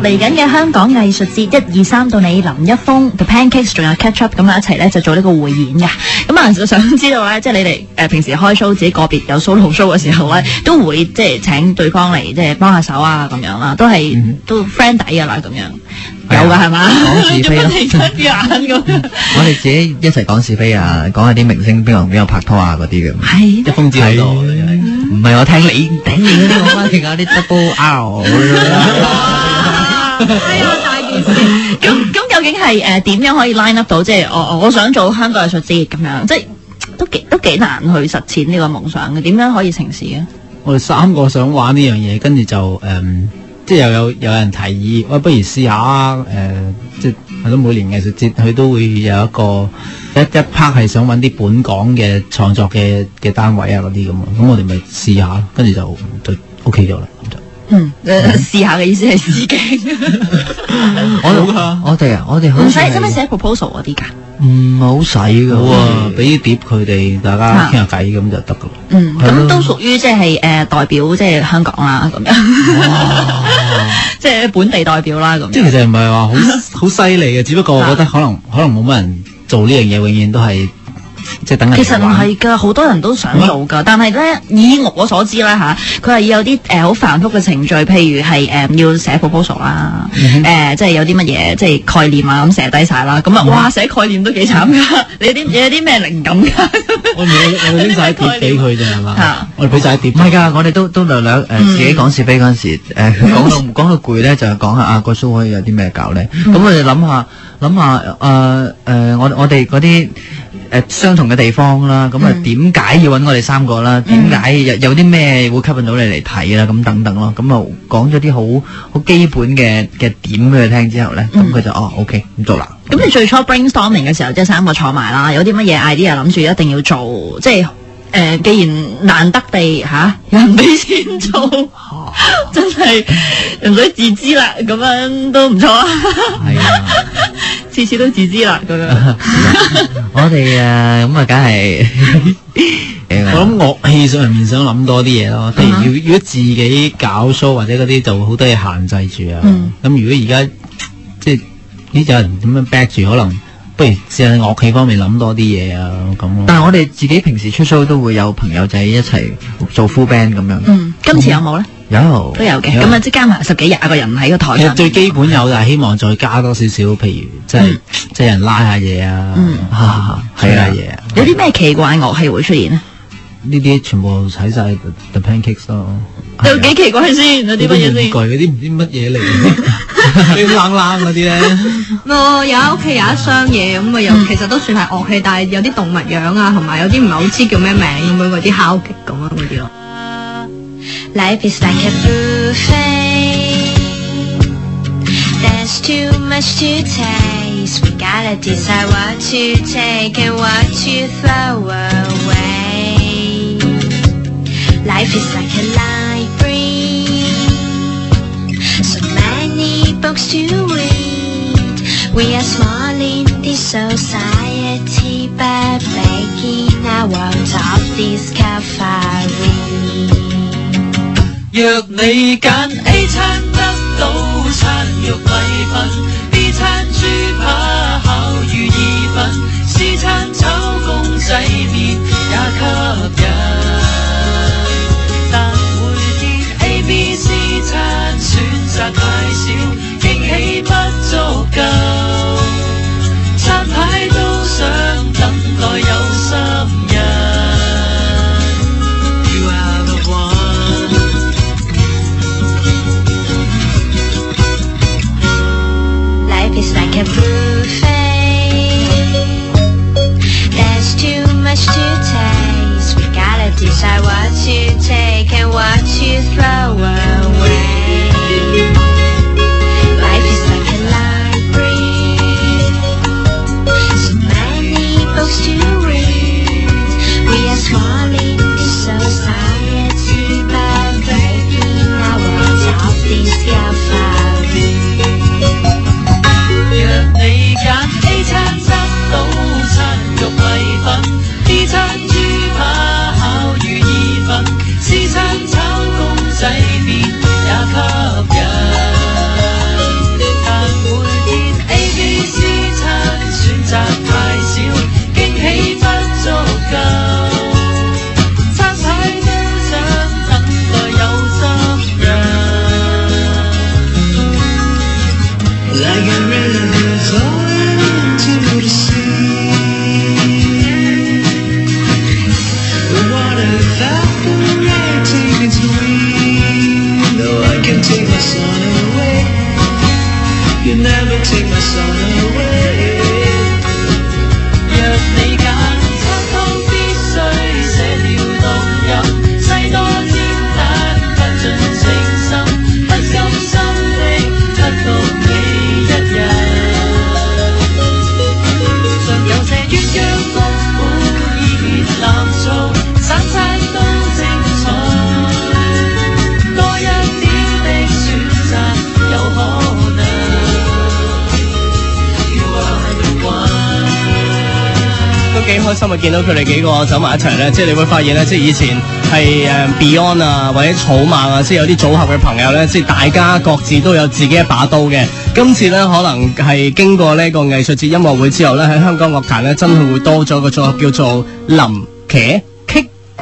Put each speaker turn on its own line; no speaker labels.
嚟緊嘅香港藝術節1、2、3到你林一峰 The Pancakes 仲有 Catch Up 咁樣一齊咧就做呢個匯演嘅。咁啊就想知道咧，即係你哋平時開 show 自己個別有 solo show 嘅時候咧，都會即係請對方嚟即係幫下手啊咁樣啦，都係都 friend 底噶啦咁樣。有㗎係嘛？
講是非咯，
我
哋自己一齊講是非啊，講下啲明星邊個拍拖啊嗰啲嘅。
係
一封知喺度，唔係我聽你頂你嗰啲冇關係㗎，啲 double R。
哎呀大件事！咁究竟係點樣可以 line up 到？即係我想做香港藝術節咁樣，即係都幾難去實踐呢個夢想嘅。點樣可以成事嘅？
我哋3個想玩呢樣嘢，跟住就即係又有人提議，喂，不如試下即係都每年藝術節佢都會有一個一 part 係想揾啲本港嘅創作嘅單位啊嗰啲咁啊，咁我哋咪試下，跟住就 OK 咗啦，咁就。
試下嘅意思係試鏡。
我哋好
唔使寫 proposal 嗰啲㗎。
唔好使㗎。
好啊，俾啲碟佢哋，大家傾下偈咁就得㗎啦。
咁都屬於即係代表即係香港啦咁樣。即係本地代表啦咁。
即係其實唔係話好犀利嘅，只不過我覺得可能冇乜人做呢樣嘢，永遠都係。即係等人。
其實唔係㗎，好多人都想做㗎，但係咧以我所知啦嚇，佢係有啲好繁複嘅程序，譬如係要寫 proposal 啦，即係有啲乜嘢即係概念啊咁寫低晒啦，咁啊哇寫概念都幾慘㗎，你有啲咩靈感㗎？
我哋拎晒碟俾佢啫係嘛？我哋俾晒碟。
唔係㗎，我哋都略略自己講是非嗰陣時，講到攰咧，就係講下個 show 可以有啲咩搞咧。咁我哋諗下我哋嗰啲。相同嘅地方啦，咁啊點解要揾我哋3個啦？點解有啲咩會吸引到你嚟睇啦？咁等等咯，咁啊講咗啲好基本嘅點俾佢聽之後咧，咁佢就OK 咁做啦。
咁你最初 brainstorming 嘅時候，即係3個坐埋啦，有啲乜嘢 idea 諗住一定要做，即係既然難得地有人俾錢做，真係唔使自資啦，咁樣都唔錯啊。係啊。次次都自知啦咁樣。
我哋咁啊，梗係
我諗樂器上面想諗多啲嘢咯。譬如如果自己搞 show 或者嗰啲就好多嘢限制住啊。咁如果而家即係有人咁樣 back 住，可能不如試下樂器方面諗多啲嘢啊咁咯。
但係我哋自己平時出 show 都會有朋友仔一齊做 full band 咁樣。
今次有冇咧？
都有
嘅，咁啊即加埋10幾20個人喺個台上。
其實最基本有，但係希望再加多少少，譬如即係人拉下嘢啊，睇下嘢。
有啲咩奇怪樂器會出現呢？
呢啲全部睇晒 The Pancakes 咯。
有幾奇怪先？有啲乜嘢先？
玩具嗰啲唔知乜嘢嚟，啲冷嗰啲咧。
我有屋企有一箱嘢咁啊，又其實都算係樂器，但係有啲動物樣啊，同埋有啲唔係好知叫咩名咁樣嗰啲敲擊咁啊嗰啲咯。
Life is like a buffet. There's too much to taste. We gotta decide what to take and what to throw away. Life is like a library. So many books to read. We are small in this society, but making our world of discovery.
若你揀 A 餐得到餐肉禮品 ，B 餐豬扒烤魚意粉 ，C 餐炒公仔麵也吸引。但每天 A、B、C 餐選擇太少，驚喜不足夠，餐牌都想等待有心人。
It's like a buffet. There's too much to taste. We gotta decide what to take and what to throw away.
like a river flowing into the sea. The water evaporating into me. No one can take my sun away. You never take my sun away. 若你揀親通必須寫了動人，世多煎蛋不盡誠心，不甘心的得到你一人。常有這鴛鴦谷滿意熱藍草，三餐都精彩，多一點的選擇有可能。都幾開心啊！見到佢哋幾個走埋一齊咧，即係你會發現咧，即係以前係Beyond 啊或者草蜢啊，即係有啲組合嘅朋友咧，即係大家各自都有自己一把刀嘅。今次咧可能係經過呢個藝術節音樂會之後咧，喺香港樂壇咧真係會多咗個組合叫做林茄。